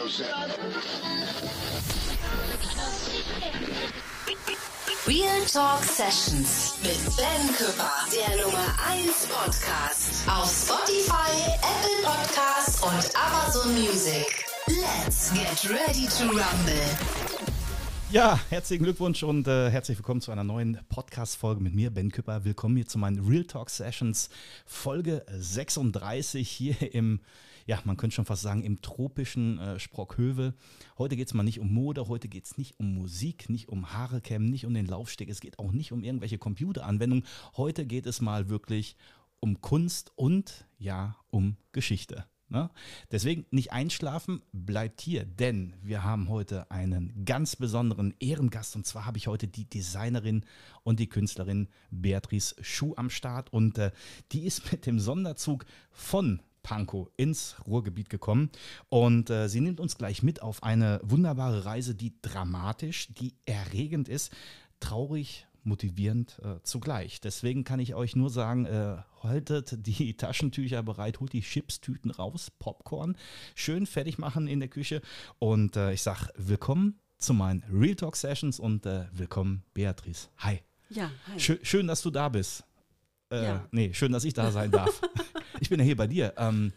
Real Talk Sessions mit Ben Küpper, der Nummer 1 Podcast auf Spotify, Apple Podcasts und Amazon Music. Let's get ready to rumble. Ja, herzlichen Glückwunsch und herzlich willkommen zu einer neuen Podcast-Folge mit mir, Ben Küpper. Willkommen hier zu meinen Real Talk Sessions, Folge 36 hier im, ja, man könnte schon fast sagen, im tropischen Sprockhövel. Heute geht es mal nicht um Mode, heute geht es nicht um Musik, nicht um Haare kämmen, nicht um den Laufsteg, es geht auch nicht um irgendwelche Computeranwendungen. Heute geht es mal wirklich um Kunst und, ja, um Geschichte. Ne? Deswegen nicht einschlafen, bleibt hier, denn wir haben heute einen ganz besonderen Ehrengast und zwar habe ich heute die Designerin und die Künstlerin Beatrice Schuh am Start und die ist mit dem Sonderzug von Pankow ins Ruhrgebiet gekommen und sie nimmt uns gleich mit auf eine wunderbare Reise, die dramatisch, die erregend ist, traurig, motivierend zugleich. Deswegen kann ich euch nur sagen, haltet die Taschentücher bereit, holt die Chipstüten raus, Popcorn, schön fertig machen in der Küche und ich sage willkommen zu meinen Real Talk Sessions und willkommen Beatrice. Hi. Ja, hi. Schön, dass du da bist. Ja. Nee, schön, dass ich da sein darf. Ich bin ja hier bei dir.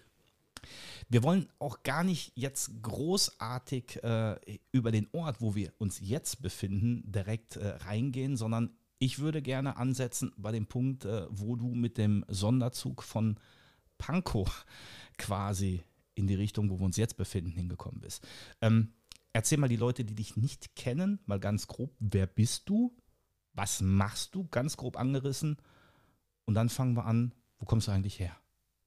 Wir wollen auch gar nicht jetzt großartig über den Ort, wo wir uns jetzt befinden, direkt reingehen, sondern ich würde gerne ansetzen bei dem Punkt, wo du mit dem Sonderzug von Pankow quasi in die Richtung, wo wir uns jetzt befinden, hingekommen bist. Erzähl mal die Leute, die dich nicht kennen, mal ganz grob, wer bist du? Was machst du? Ganz grob angerissen. Und dann fangen wir an, wo kommst du eigentlich her?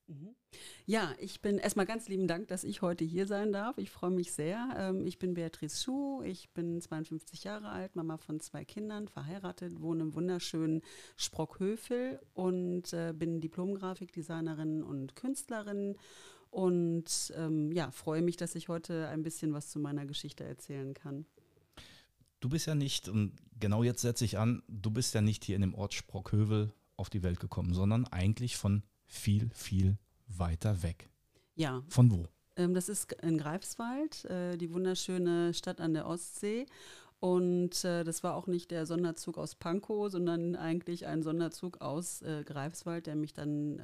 Ja, ich bin erstmal ganz lieben Dank, dass ich heute hier sein darf. Ich freue mich sehr. Ich bin Beatrice Schuh, ich bin 52 Jahre alt, Mama von 2 Kindern, verheiratet, wohne im wunderschönen Sprockhövel und bin Diplom-Grafikdesignerin und Künstlerin und freue mich, dass ich heute ein bisschen was zu meiner Geschichte erzählen kann. Du bist ja nicht, und genau jetzt setze ich an, du bist ja nicht hier in dem Ort Sprockhövel auf die Welt gekommen, sondern eigentlich von viel, viel weiter weg. Ja. Von wo? Das ist in Greifswald, die wunderschöne Stadt an der Ostsee. Und das war auch nicht der Sonderzug aus Pankow, sondern eigentlich ein Sonderzug aus Greifswald, der mich dann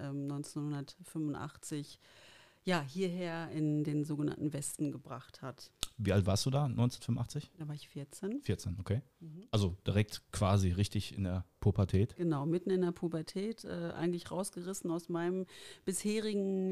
1985 hierher in den sogenannten Westen gebracht hat. Wie alt warst du da, 1985? Da war ich 14. 14, okay. Also direkt quasi richtig in der Pubertät. Genau, mitten in der Pubertät, eigentlich rausgerissen aus meinem bisherigen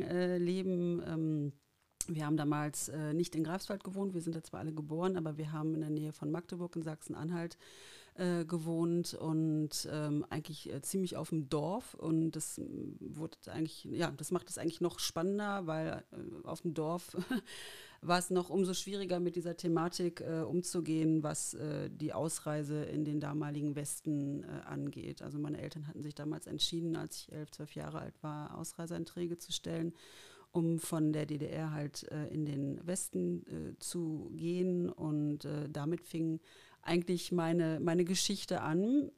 Leben. Wir haben damals nicht in Greifswald gewohnt, wir sind da zwar alle geboren, aber wir haben in der Nähe von Magdeburg in Sachsen-Anhalt gewohnt und eigentlich ziemlich auf dem Dorf und das wurde eigentlich, das macht es eigentlich noch spannender, weil auf dem Dorf war es noch umso schwieriger mit dieser Thematik umzugehen, was die Ausreise in den damaligen Westen angeht. Also meine Eltern hatten sich damals entschieden, als ich 11, 12 Jahre alt war, Ausreiseanträge zu stellen, um von der DDR halt in den Westen zu gehen. Und damit fing eigentlich meine Geschichte an,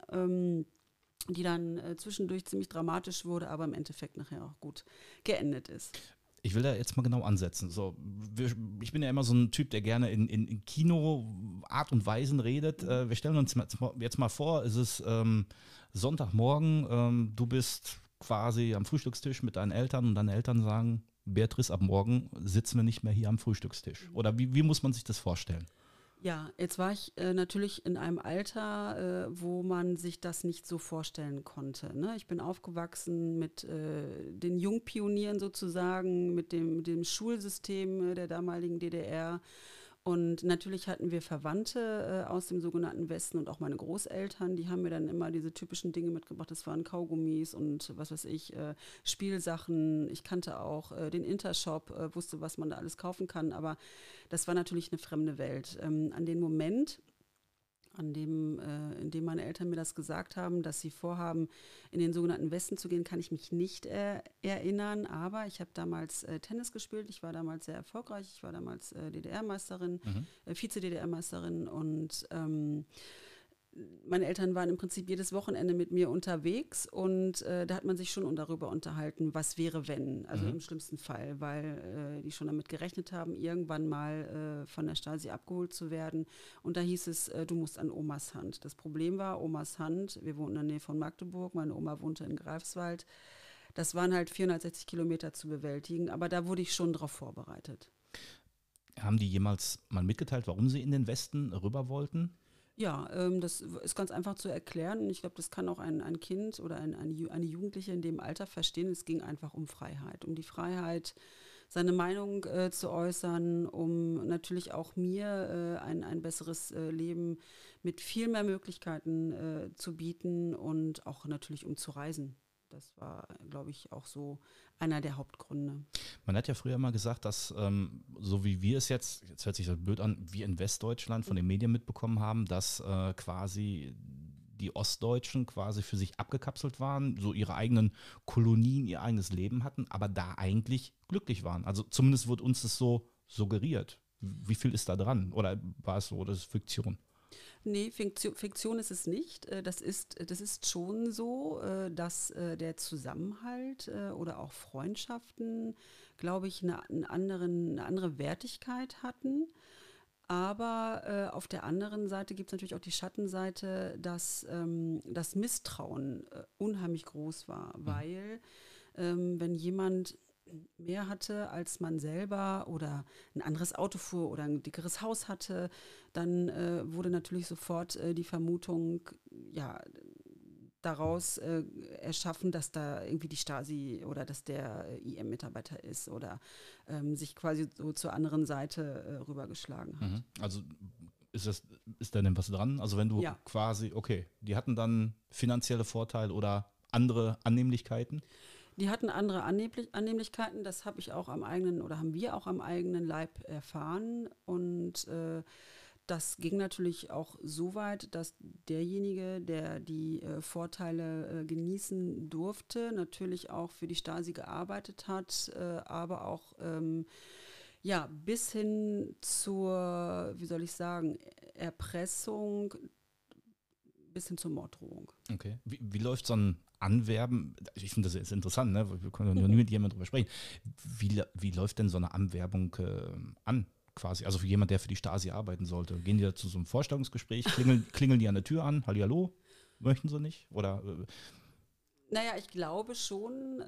die dann zwischendurch ziemlich dramatisch wurde, aber im Endeffekt nachher auch gut geendet ist. Ich will da jetzt mal genau ansetzen. So, ich bin ja immer so ein Typ, der gerne in Kino-Art und Weisen redet. Wir stellen uns jetzt mal vor, es ist Sonntagmorgen, du bist quasi am Frühstückstisch mit deinen Eltern und deine Eltern sagen, Beatrice, ab morgen sitzen wir nicht mehr hier am Frühstückstisch. Oder wie muss man sich das vorstellen? Ja, jetzt war ich natürlich in einem Alter, wo man sich das nicht so vorstellen konnte. Ne? Ich bin aufgewachsen mit den Jungpionieren sozusagen, mit dem Schulsystem der damaligen DDR. Und natürlich hatten wir Verwandte aus dem sogenannten Westen und auch meine Großeltern, die haben mir dann immer diese typischen Dinge mitgebracht. Das waren Kaugummis und was weiß ich, Spielsachen. Ich kannte auch den Intershop, wusste, was man da alles kaufen kann. Aber das war natürlich eine fremde Welt. An den Moment, in dem meine Eltern mir das gesagt haben, dass sie vorhaben, in den sogenannten Westen zu gehen, kann ich mich nicht erinnern. Aber ich habe damals Tennis gespielt. Ich war damals sehr erfolgreich. Ich war damals DDR-Meisterin, Vize-DDR-Meisterin und meine Eltern waren im Prinzip jedes Wochenende mit mir unterwegs und da hat man sich schon darüber unterhalten, was wäre, wenn, also im schlimmsten Fall, weil die schon damit gerechnet haben, irgendwann mal von der Stasi abgeholt zu werden. Und da hieß es, du musst an Omas Hand. Das Problem war, Omas Hand, wir wohnten in der Nähe von Magdeburg, meine Oma wohnte in Greifswald. Das waren halt 460 Kilometer zu bewältigen, aber da wurde ich schon drauf vorbereitet. Haben die jemals mal mitgeteilt, warum sie in den Westen rüber wollten? Ja, das ist ganz einfach zu erklären. Ich glaube, das kann auch ein Kind oder eine Jugendliche in dem Alter verstehen. Es ging einfach um Freiheit, um die Freiheit, seine Meinung zu äußern, um natürlich auch mir ein besseres Leben mit viel mehr Möglichkeiten zu bieten und auch natürlich um zu reisen. Das war, glaube ich, auch so einer der Hauptgründe. Man hat ja früher mal gesagt, dass so wie wir es jetzt hört sich das blöd an, wir in Westdeutschland von den Medien mitbekommen haben, dass quasi die Ostdeutschen quasi für sich abgekapselt waren, so ihre eigenen Kolonien, ihr eigenes Leben hatten, aber da eigentlich glücklich waren. Also zumindest wird uns das so suggeriert. Wie viel ist da dran? Oder war es so, das ist Fiktion? Nee, Fiktion ist es nicht. Das ist schon so, dass der Zusammenhalt oder auch Freundschaften, glaube ich, eine andere Wertigkeit hatten. Aber auf der anderen Seite gibt es natürlich auch die Schattenseite, dass das Misstrauen unheimlich groß war, weil wenn jemand mehr hatte als man selber oder ein anderes Auto fuhr oder ein dickeres Haus hatte, dann wurde natürlich sofort die Vermutung, ja, daraus erschaffen, dass da irgendwie die Stasi oder dass der IM-Mitarbeiter ist oder sich quasi so zur anderen Seite rübergeschlagen hat. Also ist da denn was dran? Also wenn du quasi, okay, die hatten dann finanzielle Vorteile oder andere Annehmlichkeiten? Die hatten andere Annehmlichkeiten, das habe ich auch am eigenen oder haben wir auch am eigenen Leib erfahren. Und das ging natürlich auch so weit, dass derjenige, der die Vorteile genießen durfte, natürlich auch für die Stasi gearbeitet hat, aber auch bis hin zur, wie soll ich sagen, Erpressung bis hin zur Morddrohung. Okay. Wie läuft so ein Anwerben? Ich finde das jetzt interessant, ne? Wir können ja nie mit jemandem drüber sprechen. Wie läuft denn so eine Anwerbung an? Quasi, also für jemand, der für die Stasi arbeiten sollte. Gehen die da zu so einem Vorstellungsgespräch, klingeln die an der Tür an, hallihallo, möchten sie nicht? Oder naja, ich glaube schon,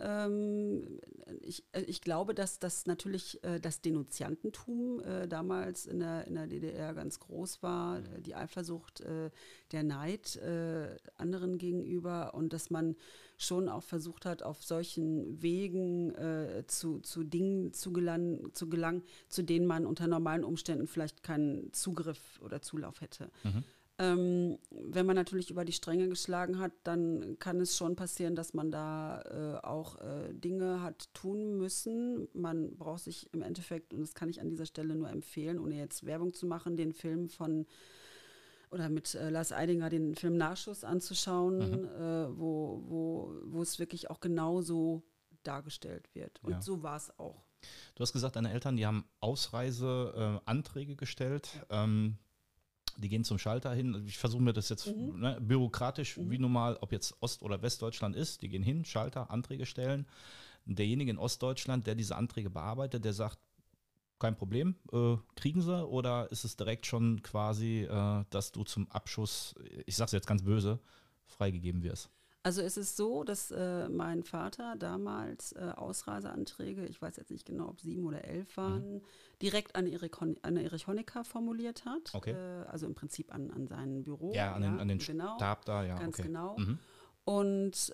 ich glaube, dass das natürlich das Denunziantentum damals in der DDR ganz groß war, die Eifersucht, der Neid anderen gegenüber und dass man schon auch versucht hat, auf solchen Wegen zu Dingen zu gelangen, zu denen man unter normalen Umständen vielleicht keinen Zugriff oder Zulauf hätte. Wenn man natürlich über die Stränge geschlagen hat, dann kann es schon passieren, dass man da auch Dinge hat tun müssen. Man braucht sich im Endeffekt, und das kann ich an dieser Stelle nur empfehlen, ohne jetzt Werbung zu machen, den Film mit Lars Eidinger, den Film Nachschuss anzuschauen, wo es wirklich auch genauso dargestellt wird. Und so war es auch. Du hast gesagt, deine Eltern, die haben Ausreiseanträge gestellt. Ja. Die gehen zum Schalter hin. Ich versuche mir das jetzt bürokratisch wie normal, ob jetzt Ost- oder Westdeutschland ist. Die gehen hin, Schalter, Anträge stellen. Derjenige in Ostdeutschland, der diese Anträge bearbeitet, der sagt, kein Problem, kriegen sie? Oder ist es direkt schon quasi, dass du zum Abschuss, ich sage es jetzt ganz böse, freigegeben wirst? Also es ist so, dass mein Vater damals Ausreiseanträge, ich weiß jetzt nicht genau, ob 7 oder 11 waren, direkt an Erich Honecker formuliert hat. Okay. Also im Prinzip an sein Büro. Ja, an den Stab da, ja. Ganz okay. genau. Und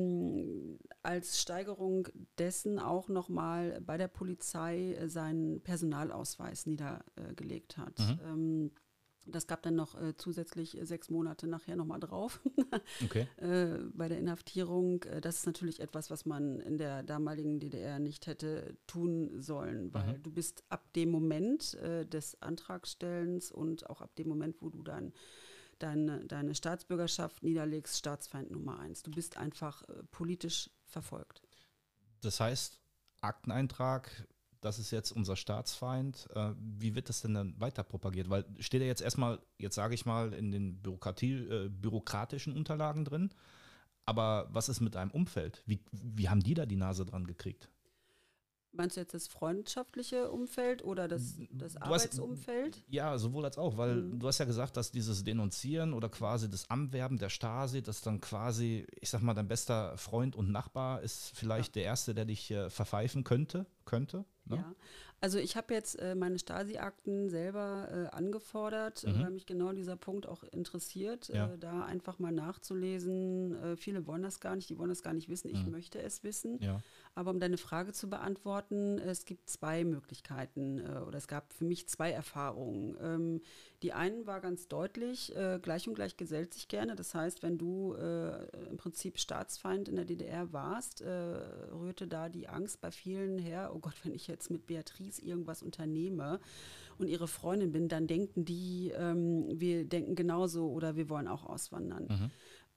als Steigerung dessen auch nochmal bei der Polizei seinen Personalausweis niedergelegt hat. Das gab dann noch zusätzlich 6 Monate nachher nochmal drauf okay. Bei der Inhaftierung. Das ist natürlich etwas, was man in der damaligen DDR nicht hätte tun sollen, weil du bist ab dem Moment des Antragstellens und auch ab dem Moment, wo du deine Staatsbürgerschaft niederlegst, Staatsfeind Nummer 1. Du bist einfach politisch verfolgt. Das heißt, Akteneintrag, das ist jetzt unser Staatsfeind. Wie wird das denn dann weiter propagiert? Weil steht er jetzt erstmal, jetzt sage ich mal, in den bürokratischen Unterlagen drin, aber was ist mit einem Umfeld? Wie haben die da die Nase dran gekriegt? Meinst du jetzt das freundschaftliche Umfeld oder das Arbeitsumfeld? Ja, sowohl als auch, weil du hast ja gesagt, dass dieses Denunzieren oder quasi das Anwerben der Stasi, dass dann quasi, ich sag mal, dein bester Freund und Nachbar ist vielleicht der Erste, der dich verpfeifen könnte. Ne? Ja, also ich habe jetzt meine Stasi-Akten selber angefordert, weil mich genau dieser Punkt auch interessiert, da einfach mal nachzulesen. Viele wollen das gar nicht, die wollen das gar nicht wissen. Ich möchte es wissen. Ja. Aber um deine Frage zu beantworten, es gibt zwei Möglichkeiten oder es gab für mich zwei Erfahrungen. Die einen war ganz deutlich, gleich und gleich gesellt sich gerne. Das heißt, wenn du im Prinzip Staatsfeind in der DDR warst, rührte da die Angst bei vielen her, oh Gott, wenn ich jetzt mit Beatrice irgendwas unternehme und ihre Freundin bin, dann denken die, wir denken genauso oder wir wollen auch auswandern.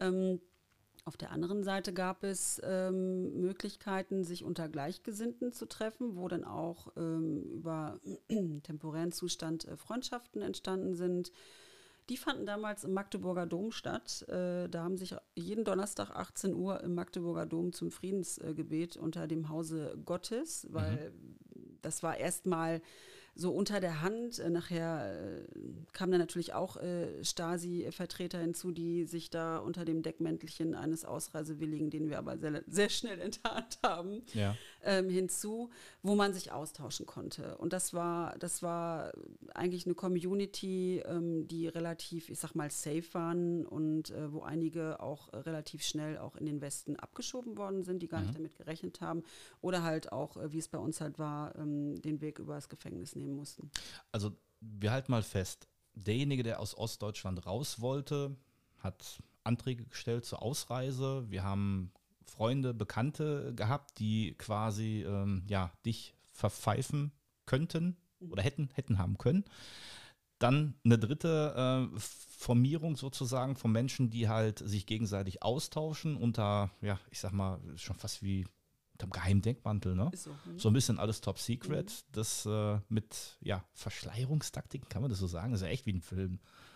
Auf der anderen Seite gab es Möglichkeiten, sich unter Gleichgesinnten zu treffen, wo dann auch über temporären Zustand Freundschaften entstanden sind. Die fanden damals im Magdeburger Dom statt. Da haben sich jeden Donnerstag 18 Uhr im Magdeburger Dom zum Friedensgebet unter dem Hause Gottes, weil das war erstmal so unter der Hand. Nachher kamen dann natürlich auch Stasi-Vertreter hinzu, die sich da unter dem Deckmäntelchen eines Ausreisewilligen, den wir aber sehr, sehr schnell enttarnt haben, hinzu, wo man sich austauschen konnte. Und das war eigentlich eine Community, die relativ, ich sag mal, safe waren und wo einige auch relativ schnell auch in den Westen abgeschoben worden sind, die gar nicht damit gerechnet haben oder halt auch, wie es bei uns halt war, den Weg über das Gefängnis nehmen mussten. Also wir halten mal fest, derjenige, der aus Ostdeutschland raus wollte, hat Anträge gestellt zur Ausreise. Wir haben Freunde, Bekannte gehabt, die quasi dich verpfeifen könnten oder hätten haben können. Dann eine dritte Formierung sozusagen von Menschen, die halt sich gegenseitig austauschen unter, ich sag mal, schon fast wie unter dem Geheimdenkmantel, ne? Ist so, So ein bisschen alles top secret. Das mit Verschleierungstaktiken, kann man das so sagen? Das ist ja echt wie ein Film.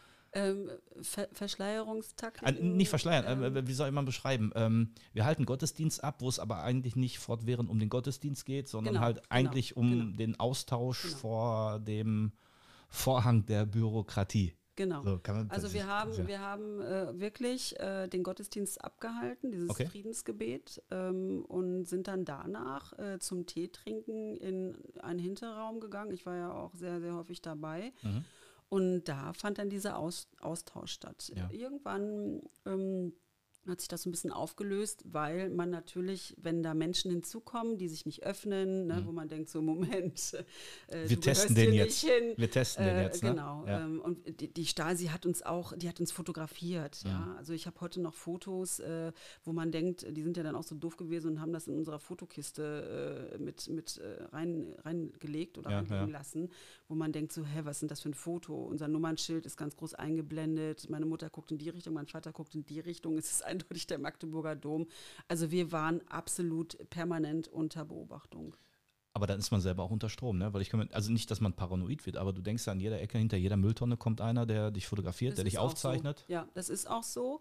Verschleierungstaktiken? Nicht verschleiern, wie soll man beschreiben? Wir halten Gottesdienst ab, wo es aber eigentlich nicht fortwährend um den Gottesdienst geht, sondern eigentlich um den Austausch vor dem Vorhang der Bürokratie. Genau. So, also wir haben wirklich den Gottesdienst abgehalten, dieses Friedensgebet, und sind dann danach zum Tee trinken in einen Hinterraum gegangen. Ich war ja auch sehr, sehr häufig dabei. Und da fand dann dieser Austausch statt. Ja. Irgendwann hat sich das so ein bisschen aufgelöst, weil man natürlich, wenn da Menschen hinzukommen, die sich nicht öffnen, wo man denkt, so Moment, wir testen den jetzt. Wir testen den jetzt. Ne? Genau. Ja. Und die Stasi hat uns fotografiert. Ja? Also ich habe heute noch Fotos, wo man denkt, die sind ja dann auch so doof gewesen und haben das in unserer Fotokiste mit reingelegt oder reinlegen lassen, wo man denkt so, was ist denn das für ein Foto? Unser Nummernschild ist ganz groß eingeblendet. Meine Mutter guckt in die Richtung, mein Vater guckt in die Richtung. Es ist eindeutig der Magdeburger Dom. Also wir waren absolut permanent unter Beobachtung. Aber dann ist man selber auch unter Strom, ne? Weil also nicht, dass man paranoid wird, aber du denkst ja, an jeder Ecke, hinter jeder Mülltonne kommt einer, der dich fotografiert, der dich aufzeichnet. So. Ja, das ist auch so.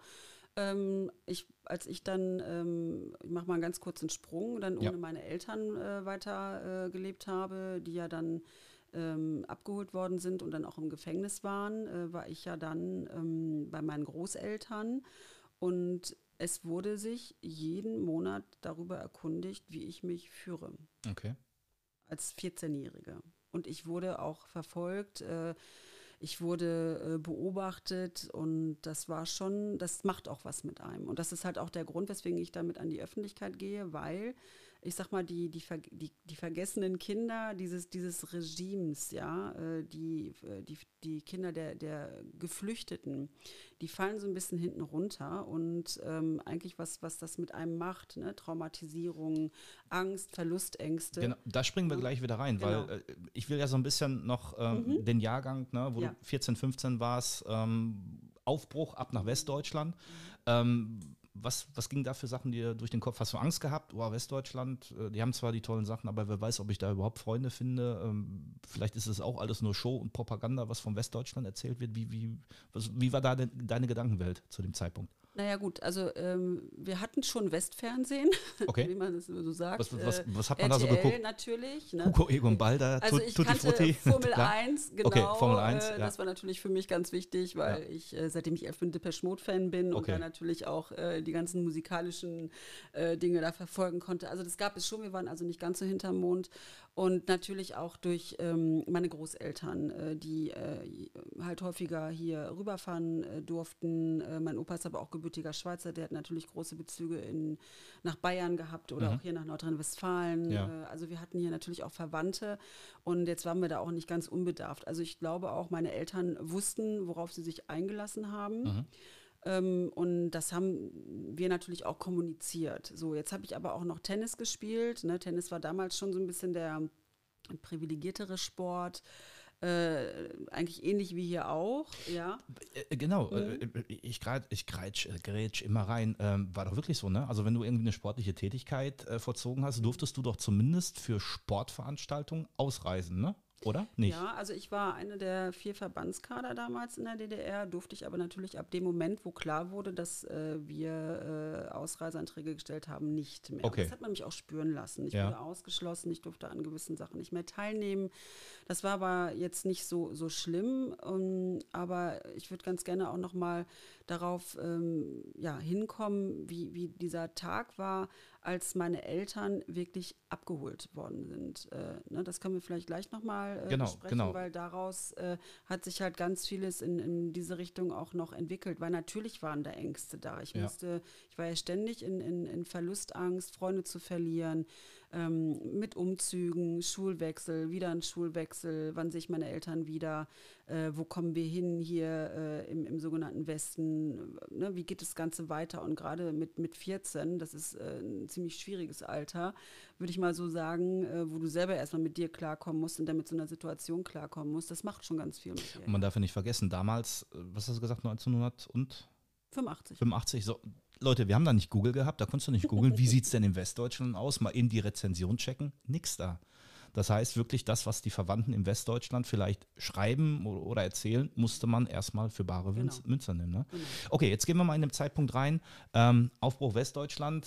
Als ich dann, ich mache mal einen ganz kurzen Sprung, dann ohne meine Eltern weiter gelebt habe, die ja dann abgeholt worden sind und dann auch im Gefängnis waren, war ich ja dann bei meinen Großeltern. Und es wurde sich jeden Monat darüber erkundigt, wie ich mich führe. Okay. Als 14-Jährige. Und ich wurde auch verfolgt, ich wurde beobachtet und das macht auch was mit einem. Und das ist halt auch der Grund, weswegen ich damit an die Öffentlichkeit gehe, weil ich sag mal, die vergessenen Kinder dieses Regimes, die Kinder der Geflüchteten, die fallen so ein bisschen hinten runter und eigentlich was das mit einem macht, ne? Traumatisierung, Angst, Verlustängste. Genau, da springen wir gleich wieder rein, weil ich will ja so ein bisschen noch den Jahrgang, ne, wo du 14, 15 warst, Aufbruch ab nach Westdeutschland. Was ging da für Sachen dir durch den Kopf? Hast du Angst gehabt? Oh, Westdeutschland, die haben zwar die tollen Sachen, aber wer weiß, ob ich da überhaupt Freunde finde. Vielleicht ist es auch alles nur Show und Propaganda, was von Westdeutschland erzählt wird. Wie war da denn deine Gedankenwelt zu dem Zeitpunkt? Naja gut, also wir hatten schon Westfernsehen, Okay. wie man das so sagt. Was hat man da so RTL geguckt? natürlich. Ne? Hugo Egon Balder, Also ich Tutti kannte Frutti. Formel Klar. 1, genau. Okay, Formel 1, ja. Das war natürlich für mich ganz wichtig, weil ich, seitdem ich 11 bin, Depeche Mode-Fan bin und dann natürlich auch die ganzen musikalischen Dinge da verfolgen konnte. Also das gab es schon, wir waren also nicht ganz so hinterm Mond. Und natürlich auch durch meine Großeltern, die halt häufiger hier rüberfahren durften. Mein Opa ist aber auch gebürtiger Schweizer, der hat natürlich große Bezüge nach Bayern gehabt oder auch hier nach Nordrhein-Westfalen. Ja. Also wir hatten hier natürlich auch Verwandte und jetzt waren wir da auch nicht ganz unbedarft. Also ich glaube auch, meine Eltern wussten, worauf sie sich eingelassen haben. Und das haben wir natürlich auch kommuniziert. So, jetzt habe ich aber auch noch Tennis gespielt. Ne? Tennis war damals schon so ein bisschen der privilegiertere Sport. Eigentlich ähnlich wie hier auch, ja. Genau, ich grätsch immer rein. War doch wirklich so, ne? Also wenn du irgendwie eine sportliche Tätigkeit vollzogen hast, durftest du doch zumindest für Sportveranstaltungen ausreisen, ne? Oder? Nicht? Ja, also ich war eine der 4 Verbandskader damals in der DDR, durfte ich aber natürlich ab dem Moment, wo klar wurde, dass wir Ausreiseanträge gestellt haben, nicht mehr. Okay. Das hat man mich auch spüren lassen. Ich wurde ausgeschlossen, ich durfte an gewissen Sachen nicht mehr teilnehmen. Das war aber jetzt nicht so schlimm, aber ich würde ganz gerne auch nochmal darauf hinkommen, wie dieser Tag war, als meine Eltern wirklich abgeholt worden sind. Das können wir vielleicht gleich nochmal besprechen, weil daraus hat sich halt ganz vieles in diese Richtung auch noch entwickelt, weil natürlich waren da Ängste da. Ich war ja ständig in Verlustangst, Freunde zu verlieren, mit Umzügen, Schulwechsel, wieder ein Schulwechsel, wann sehe ich meine Eltern wieder, wo kommen wir hin hier im sogenannten Westen, ne? Wie geht das Ganze weiter? Und gerade mit 14, das ist ein ziemlich schwieriges Alter, würde ich mal so sagen, wo du selber erstmal mit dir klarkommen musst und dann mit so einer Situation klarkommen musst, das macht schon ganz viel mit dir. Und man darf ja nicht vergessen, damals, was hast du gesagt, 1985, so. Leute, wir haben da nicht Google gehabt, da konntest du nicht googeln, wie sieht es denn in Westdeutschland aus, mal eben die Rezension checken, nix da. Das heißt wirklich, das, was die Verwandten in Westdeutschland vielleicht schreiben oder erzählen, musste man erstmal für bare Münze nehmen. Ne? Genau. Okay, jetzt gehen wir mal in den Zeitpunkt rein. Aufbruch Westdeutschland,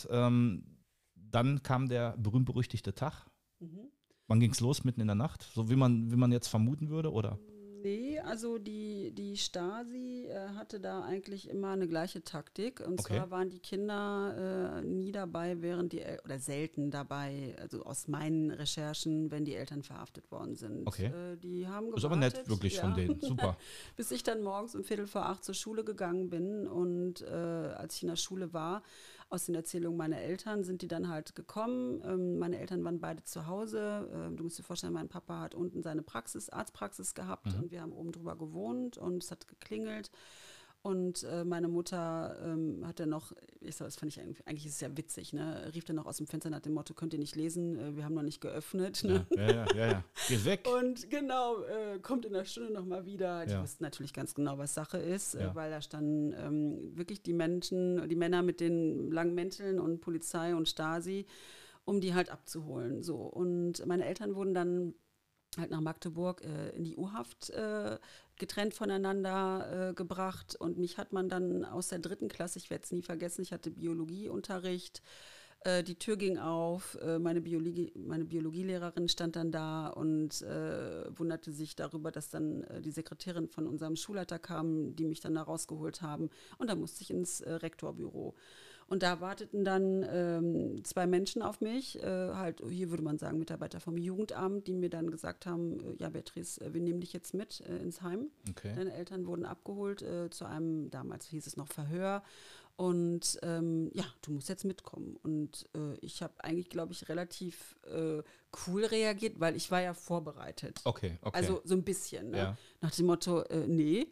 dann kam der berühmt-berüchtigte Tag. Wann ging es los? Mitten in der Nacht? So wie man jetzt vermuten würde, oder? Nee, also die Stasi hatte da eigentlich immer eine gleiche Taktik. Und zwar waren die Kinder nie dabei, oder selten dabei, also aus meinen Recherchen, wenn die Eltern verhaftet worden sind. Okay. Die haben gewartet. Ist aber nett wirklich von denen, super. Bis ich dann morgens um 7:45 zur Schule gegangen bin und als ich in der Schule war, aus den Erzählungen meiner Eltern sind die dann halt gekommen. Meine Eltern waren beide zu Hause. Du musst dir vorstellen, mein Papa hat unten seine Arztpraxis gehabt und wir haben oben drüber gewohnt und es hat geklingelt. Und meine Mutter hat dann noch, das fand ich eigentlich ist es ja witzig, ne? Rief dann noch aus dem Fenster nach dem Motto, könnt ihr nicht lesen, wir haben noch nicht geöffnet. Ne? Ja. Geh weg. Und genau, kommt in der Stunde nochmal wieder. Die wussten natürlich ganz genau, was Sache ist, weil da standen wirklich die Männer mit den langen Mänteln und Polizei und Stasi, um die halt abzuholen. So. Und meine Eltern wurden dann halt nach Magdeburg in die U-Haft getrennt voneinander gebracht und mich hat man dann aus der 3. Klasse, ich werde es nie vergessen, ich hatte Biologieunterricht, die Tür ging auf, meine Biologielehrerin stand dann da und wunderte sich darüber, dass dann die Sekretärin von unserem Schulleiter kam, die mich dann da rausgeholt haben und dann musste ich ins Rektorbüro. Und da warteten dann 2 Menschen auf mich, halt hier würde man sagen Mitarbeiter vom Jugendamt, die mir dann gesagt haben, ja Beatrice, wir nehmen dich jetzt mit ins Heim. Okay. Deine Eltern wurden abgeholt zu einem, damals hieß es noch Verhör. Und du musst jetzt mitkommen. Und ich habe eigentlich, glaube ich, relativ cool reagiert, weil ich war ja vorbereitet. Okay. Also so ein bisschen. Ne? Ja. Nach dem Motto, nee.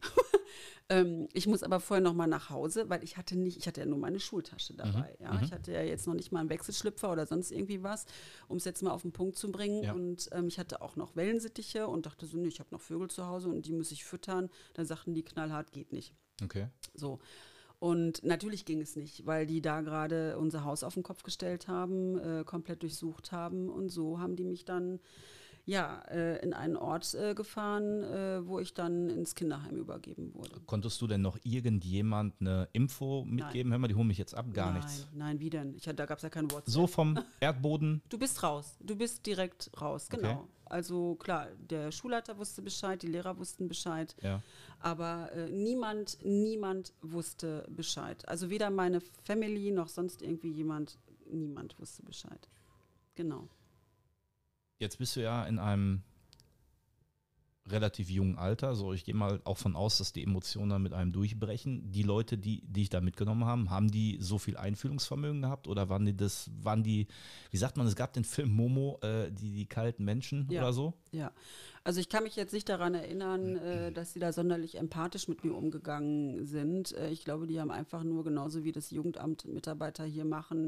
Ich muss aber vorher noch mal nach Hause, weil ich hatte ja nur meine Schultasche dabei. Ich hatte ja jetzt noch nicht mal einen Wechselschlüpfer oder sonst irgendwie was, um es jetzt mal auf den Punkt zu bringen. Ja. Und ich hatte auch noch Wellensittiche und dachte so, nee, ich habe noch Vögel zu Hause und die muss ich füttern. Dann sagten die knallhart, geht nicht. Okay. So. Und natürlich ging es nicht, weil die da gerade unser Haus auf den Kopf gestellt haben, komplett durchsucht haben. Und so haben die mich dann in einen Ort gefahren, wo ich dann ins Kinderheim übergeben wurde. Konntest du denn noch irgendjemand eine Info mitgeben? Hör mal, die holen mich jetzt ab, gar nichts. Nein, wie denn? Da gab es ja kein WhatsApp. So vom Erdboden? Du bist raus. Du bist direkt raus, genau. Okay. Also klar, der Schulleiter wusste Bescheid, die Lehrer wussten Bescheid, Ja. aber niemand wusste Bescheid. Also weder meine Family noch sonst irgendwie niemand wusste Bescheid. Genau. Jetzt bist du ja in einem relativ jungen Alter, so ich gehe mal auch von aus, dass die Emotionen dann mit einem durchbrechen. Die Leute, die dich da mitgenommen haben die so viel Einfühlungsvermögen gehabt oder waren die, wie sagt man, es gab den Film Momo, die kalten Menschen oder so? Ja, also ich kann mich jetzt nicht daran erinnern, dass sie da sonderlich empathisch mit mir umgegangen sind. Ich glaube, die haben einfach nur genauso wie das Jugendamt Mitarbeiter hier machen,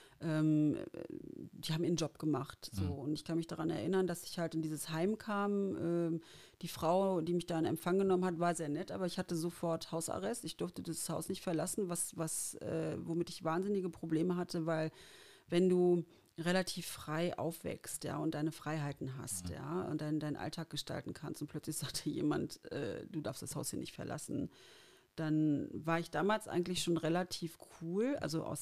die haben ihren Job gemacht. So. Und ich kann mich daran erinnern, dass ich halt in dieses Heim kam. Die Frau, die mich da in Empfang genommen hat, war sehr nett, aber ich hatte sofort Hausarrest. Ich durfte das Haus nicht verlassen, womit ich wahnsinnige Probleme hatte, weil wenn du relativ frei aufwächst, ja, und deine Freiheiten hast, ja, und deinen Alltag gestalten kannst und plötzlich sagte jemand, du darfst das Haus hier nicht verlassen, dann war ich damals eigentlich schon relativ cool, also aus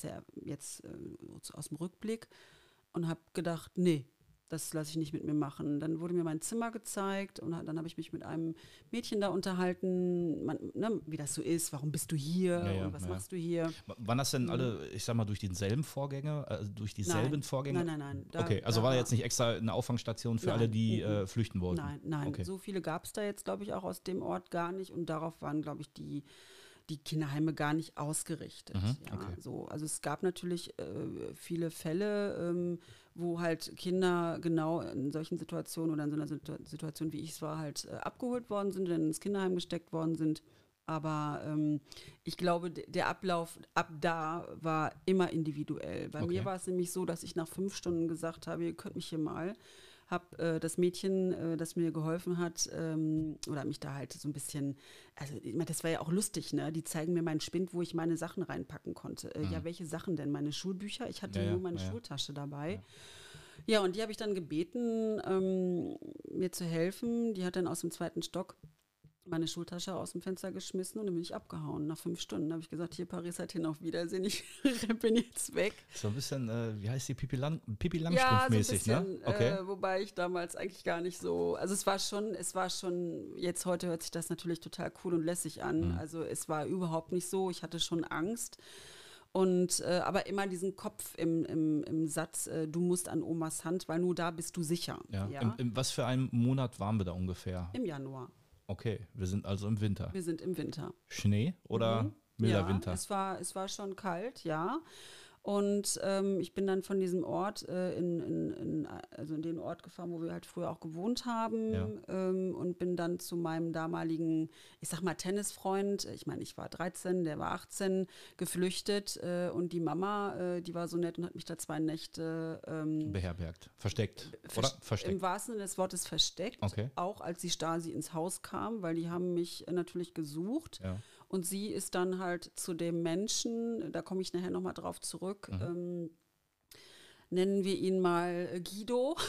dem Rückblick und habe gedacht, nee, das lasse ich nicht mit mir machen. Dann wurde mir mein Zimmer gezeigt und dann habe ich mich mit einem Mädchen da unterhalten, wie das so ist, warum bist du hier und was machst du hier. Waren das denn alle, ich sag mal, durch dieselben Vorgänge? Vorgänge? Nein. Okay, also war jetzt nicht extra eine Auffangstation für alle, die flüchten wollten? Nein. Okay. So viele gab es da jetzt, glaube ich, auch aus dem Ort gar nicht und darauf waren, glaube ich, die Kinderheime gar nicht ausgerichtet. Okay. So. Also es gab natürlich viele Fälle, wo halt Kinder genau in solchen Situationen oder in so einer Situation, wie ich es war, halt abgeholt worden sind, dann ins Kinderheim gesteckt worden sind. Aber ich glaube, der Ablauf ab da war immer individuell. Bei mir war es nämlich so, dass ich nach 5 Stunden gesagt habe, ihr könnt mich hier mal. Habe das Mädchen, das mir geholfen hat, oder mich da halt so ein bisschen, also ich meine, das war ja auch lustig, ne? Die zeigen mir meinen Spind, wo ich meine Sachen reinpacken konnte. Ja, welche Sachen denn? Meine Schulbücher? Ich hatte nur meine Schultasche dabei. Ja, und die habe ich dann gebeten, mir zu helfen. Die hat dann aus dem 2. Stock meine Schultasche aus dem Fenster geschmissen und dann bin ich abgehauen. Nach 5 Stunden habe ich gesagt, hier Paris, halt hin, auf Wiedersehen, ich bin jetzt weg. So ein bisschen, wie heißt die, Pippi Langstrumpf-mäßig, so ein bisschen, ne? Okay. Wobei ich damals eigentlich gar nicht so, also es war schon, jetzt heute hört sich das natürlich total cool und lässig an, also es war überhaupt nicht so, ich hatte schon Angst. Und aber immer diesen Kopf im Satz, du musst an Omas Hand, weil nur da bist du sicher. Ja. Ja? Was für einen Monat waren wir da ungefähr? Im Januar. Okay, wir sind also im Winter. Wir sind im Winter. Schnee oder milder Winter? Es war schon kalt, ja. Und ich bin dann von diesem Ort in den Ort gefahren, wo wir halt früher auch gewohnt haben, und bin dann zu meinem damaligen, ich sag mal, Tennisfreund, ich meine, ich war 13, der war 18, geflüchtet und die Mama, die war so nett und hat mich da 2 Nächte beherbergt, versteckt, oder? Versteckt. Im wahrsten Sinne des Wortes versteckt, auch als die Stasi ins Haus kam, weil die haben mich natürlich gesucht. Ja. Und sie ist dann halt zu dem Menschen, da komme ich nachher nochmal drauf zurück, nennen wir ihn mal Guido,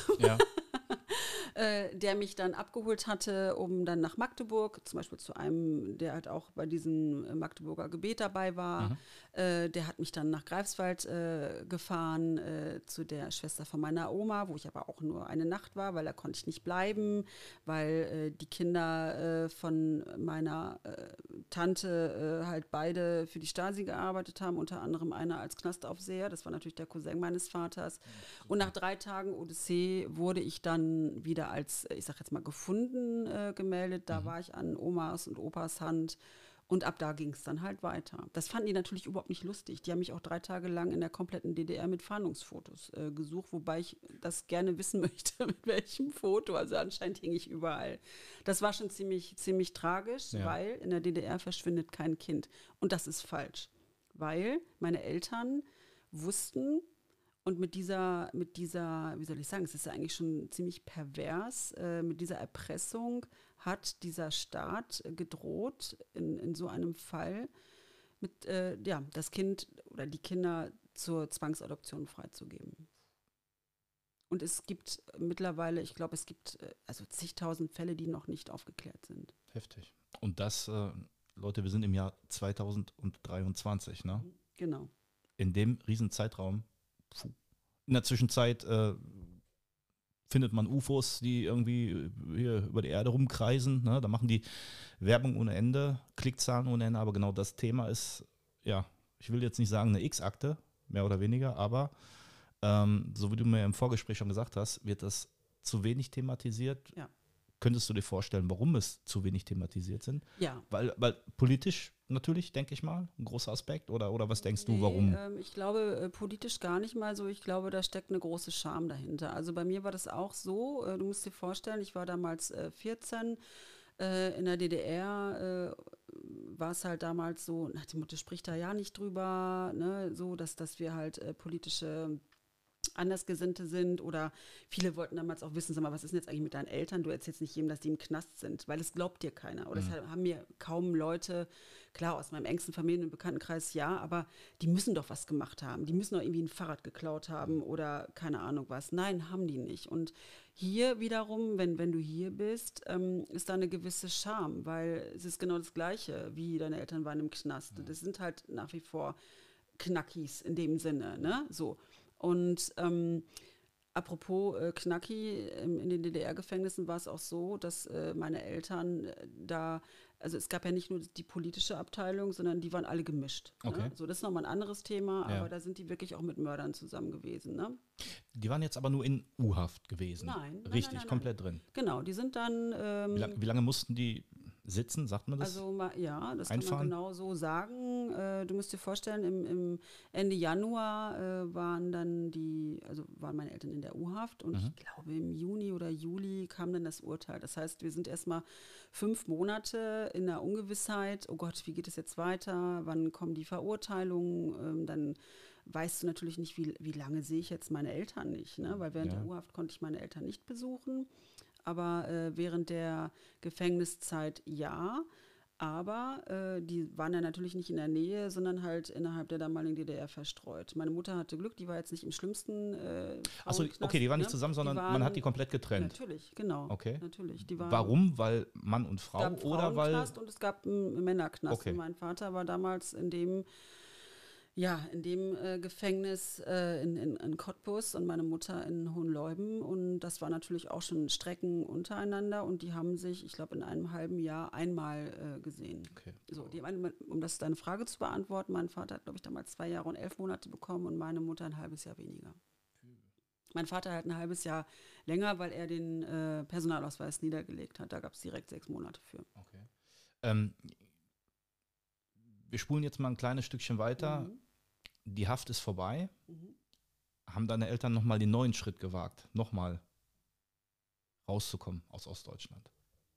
der mich dann abgeholt hatte, um dann nach Magdeburg, zum Beispiel zu einem, der halt auch bei diesem Magdeburger Gebet dabei war. Der hat mich dann nach Greifswald gefahren, zu der Schwester von meiner Oma, wo ich aber auch nur eine Nacht war, weil da konnte ich nicht bleiben, weil die Kinder von meiner Tante halt beide für die Stasi gearbeitet haben, unter anderem einer als Knastaufseher, das war natürlich der Cousin meines Vaters. Und nach 3 Tagen Odyssee wurde ich dann wieder als, ich sag jetzt mal, gefunden gemeldet. Da war ich an Omas und Opas Hand. Und ab da ging es dann halt weiter. Das fanden die natürlich überhaupt nicht lustig. Die haben mich auch 3 Tage lang in der kompletten DDR mit Fahndungsfotos gesucht, wobei ich das gerne wissen möchte, mit welchem Foto. Also anscheinend hing ich überall. Das war schon ziemlich tragisch, weil in der DDR verschwindet kein Kind. Und das ist falsch, weil meine Eltern wussten, und mit dieser, wie soll ich sagen, es ist ja eigentlich schon ziemlich pervers, mit dieser Erpressung hat dieser Staat gedroht, in so einem Fall das Kind oder die Kinder zur Zwangsadoption freizugeben. Und es gibt mittlerweile, ich glaube, es gibt also zigtausend Fälle, die noch nicht aufgeklärt sind. Heftig. Und das, Leute, wir sind im Jahr 2023, ne? Genau. In dem riesen Zeitraum, in der Zwischenzeit findet man UFOs, die irgendwie hier über die Erde rumkreisen, ne? Da machen die Werbung ohne Ende, Klickzahlen ohne Ende, aber genau das Thema ist, ja, ich will jetzt nicht sagen eine X-Akte, mehr oder weniger, aber so wie du mir im Vorgespräch schon gesagt hast, wird das zu wenig thematisiert. Ja. Könntest du dir vorstellen, warum es zu wenig thematisiert sind? Ja. Weil politisch natürlich, denke ich mal, ein großer Aspekt. Oder was denkst du, warum? Ich glaube, politisch gar nicht mal so. Ich glaube, da steckt eine große Scham dahinter. Also bei mir war das auch so. Du musst dir vorstellen, ich war damals 14. In der DDR war es halt damals so, nach dem Motto, spricht da ja nicht drüber, ne? So, dass wir halt politische Andersgesinnte sind, oder viele wollten damals auch wissen, sag mal, was ist denn jetzt eigentlich mit deinen Eltern? Du erzählst nicht jedem, dass die im Knast sind, weil es glaubt dir keiner. Oder das haben mir kaum Leute, klar, aus meinem engsten Familien- und Bekanntenkreis, ja, aber die müssen doch was gemacht haben. Die müssen doch irgendwie ein Fahrrad geklaut haben oder keine Ahnung was. Nein, haben die nicht. Und hier wiederum, wenn du hier bist, ist da eine gewisse Scham, weil es ist genau das Gleiche, wie deine Eltern waren im Knast. Das sind halt nach wie vor Knackis in dem Sinne, ne? So. Und apropos Knacki, in den DDR-Gefängnissen war es auch so, dass meine Eltern also es gab ja nicht nur die politische Abteilung, sondern die waren alle gemischt. Okay. Ne? So, das ist nochmal ein anderes Thema, Ja. aber da sind die wirklich auch mit Mördern zusammen gewesen. Ne? Die waren jetzt aber nur in U-Haft gewesen. Nein. Richtig, komplett drin. Genau, die sind dann Wie lange mussten die sitzen, sagt man das? Also ja, das Einfahren? kann man genau so sagen. Du musst dir vorstellen, im Ende Januar waren meine Eltern in der U-Haft, und ich glaube im Juni oder Juli kam dann das Urteil. Das heißt, wir sind erstmal 5 Monate in der Ungewissheit. Oh Gott, wie geht es jetzt weiter? Wann kommen die Verurteilungen? Dann weißt du natürlich nicht, wie lange sehe ich jetzt meine Eltern nicht, ne? Weil während der U-Haft konnte ich meine Eltern nicht besuchen. Aber während der Gefängniszeit ja. Aber die waren ja natürlich nicht in der Nähe, sondern halt innerhalb der damaligen DDR verstreut. Meine Mutter hatte Glück, die war jetzt nicht im schlimmsten Achso, okay, die waren nicht zusammen, sondern man hat die komplett getrennt. Natürlich, genau. Okay. Natürlich. Warum? Weil Mann und Frau, es gab einen oder weil... Frauenknast und es gab einen Männerknast. Okay. Und mein Vater war damals in dem Gefängnis in Cottbus und meine Mutter in Hohenleuben. Und das war natürlich auch schon Strecken untereinander. Und die haben sich, ich glaube, in einem halben Jahr einmal gesehen. Okay. So, um das deine Frage zu beantworten, mein Vater hat, glaube ich, damals 2 Jahre und 11 Monate bekommen und meine Mutter ein halbes Jahr weniger. Mein Vater hat ein halbes Jahr länger, weil er den Personalausweis niedergelegt hat. Da gab es direkt 6 Monate für. Okay. Wir spulen jetzt mal ein kleines Stückchen weiter. Die Haft ist vorbei. Haben deine Eltern nochmal den neuen Schritt gewagt, nochmal rauszukommen aus Ostdeutschland?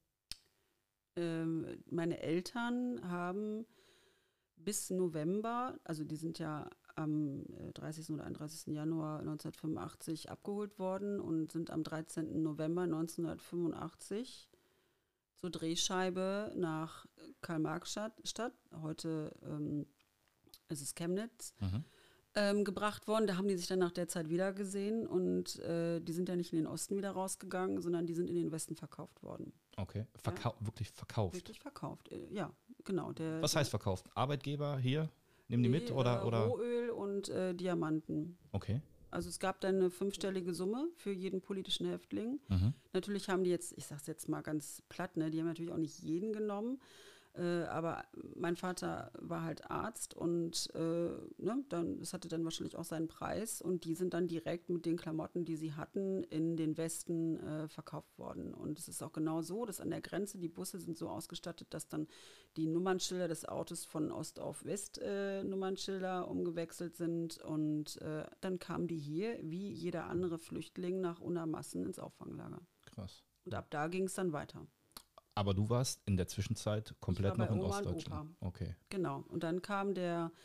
Meine Eltern haben bis November, also die sind ja am 30. oder 31. Januar 1985 abgeholt worden und sind am 13. November 1985 zur Drehscheibe nach Karl-Marx-Stadt, heute ist es Chemnitz, gebracht worden. Da haben die sich dann nach der Zeit wieder gesehen und die sind ja nicht in den Osten wieder rausgegangen, sondern die sind in den Westen verkauft worden. Okay, wirklich verkauft? Wirklich verkauft, ja, genau. Was heißt verkauft? Arbeitgeber hier? Nehmen die mit? Oder? Rohöl und Diamanten. Okay. Also es gab dann eine 5-stellige Summe für jeden politischen Häftling. Natürlich haben die jetzt, ich sage es jetzt mal ganz platt, ne, die haben natürlich auch nicht jeden genommen. Aber mein Vater war halt Arzt und das hatte dann wahrscheinlich auch seinen Preis. Und die sind dann direkt mit den Klamotten, die sie hatten, in den Westen verkauft worden. Und es ist auch genau so, dass an der Grenze die Busse sind so ausgestattet, dass dann die Nummernschilder des Autos von Ost auf West Nummernschilder umgewechselt sind. Und dann kamen die hier, wie jeder andere Flüchtling, nach Unermassen ins Auffanglager. Krass. Und ab da ging es dann weiter. Aber du warst in der Zwischenzeit komplett noch in Ostdeutschland. Okay. Genau. Und dann kam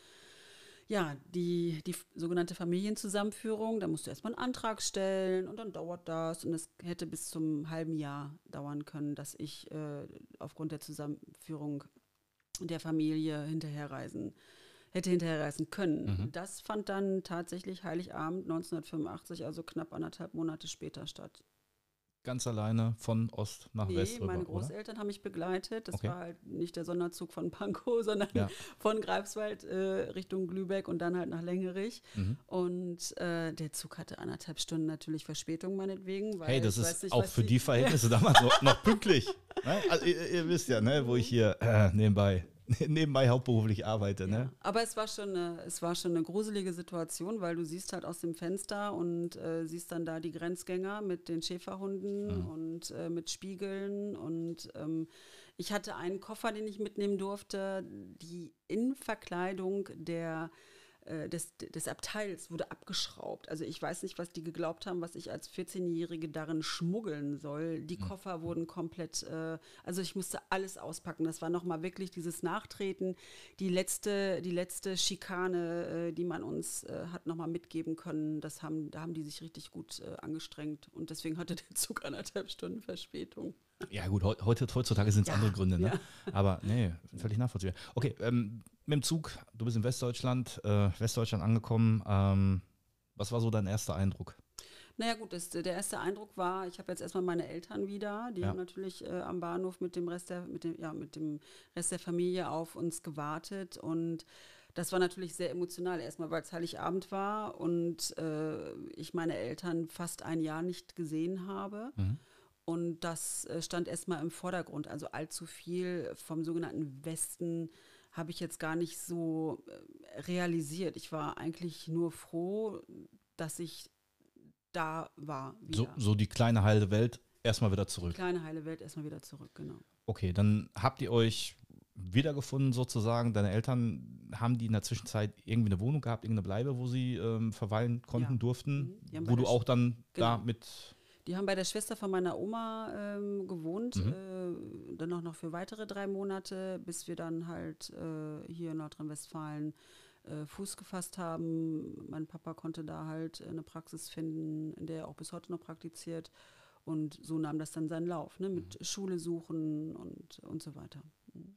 die sogenannte Familienzusammenführung. Da musst du erstmal einen Antrag stellen und dann dauert das. Und es hätte bis zum halben Jahr dauern können, dass ich aufgrund der Zusammenführung der Familie hätte hinterherreisen können. Das fand dann tatsächlich Heiligabend 1985, also knapp 1,5 Monate später statt. Ganz alleine von Ost nach West rüber, meine oder? Großeltern haben mich begleitet. Das Okay. war halt nicht der Sonderzug von Pankow, sondern von Greifswald Richtung Glübeck und dann halt nach Längerich. Und der Zug hatte 1,5 Stunden natürlich Verspätung meinetwegen. Weil Hey, das ich ist weiß nicht, auch was für die Verhältnisse damals noch pünktlich. Ne? Also ihr wisst ja, ne, wo ich hier nebenbei hauptberuflich arbeite. Ne? Aber es war schon eine gruselige Situation, weil du siehst halt aus dem Fenster und siehst dann da die Grenzgänger mit den Schäferhunden und mit Spiegeln. Und ich hatte einen Koffer, den ich mitnehmen durfte. Die Innenverkleidung des Abteils wurde abgeschraubt. Also ich weiß nicht, was die geglaubt haben, was ich als 14-Jährige darin schmuggeln soll. Die Koffer wurden komplett, also ich musste alles auspacken. Das war nochmal wirklich dieses Nachtreten, die letzte Schikane, die man uns hat nochmal mitgeben können. Da haben die sich richtig gut angestrengt. Und deswegen hatte der Zug 1,5 Stunden Verspätung. Ja gut, heutzutage sind es andere Gründe, ne? Ja. Aber nee, völlig nachvollziehbar. Okay, mit dem Zug, du bist in Westdeutschland angekommen. Was war so dein erster Eindruck? Naja gut, der erste Eindruck war, ich habe jetzt erstmal meine Eltern wieder, die haben natürlich am Bahnhof mit dem Rest der Familie auf uns gewartet und das war natürlich sehr emotional, erstmal weil es Heiligabend war und ich meine Eltern fast ein Jahr nicht gesehen habe. Und das stand erstmal im Vordergrund. Also allzu viel vom sogenannten Westen habe ich jetzt gar nicht so realisiert. Ich war eigentlich nur froh, dass ich da war. So die kleine heile Welt erstmal wieder zurück. Die kleine heile Welt erstmal wieder zurück, genau. Okay, dann habt ihr euch wiedergefunden sozusagen. Deine Eltern, haben die in der Zwischenzeit irgendwie eine Wohnung gehabt, irgendeine Bleibe, wo sie verweilen konnten, durften? Wo du auch dann da mit... Die haben bei der Schwester von meiner Oma gewohnt, dann auch noch für weitere 3 Monate, bis wir dann halt hier in Nordrhein-Westfalen Fuß gefasst haben. Mein Papa konnte da halt eine Praxis finden, in der er auch bis heute noch praktiziert. Und so nahm das dann seinen Lauf, ne, mit Schule suchen und so weiter.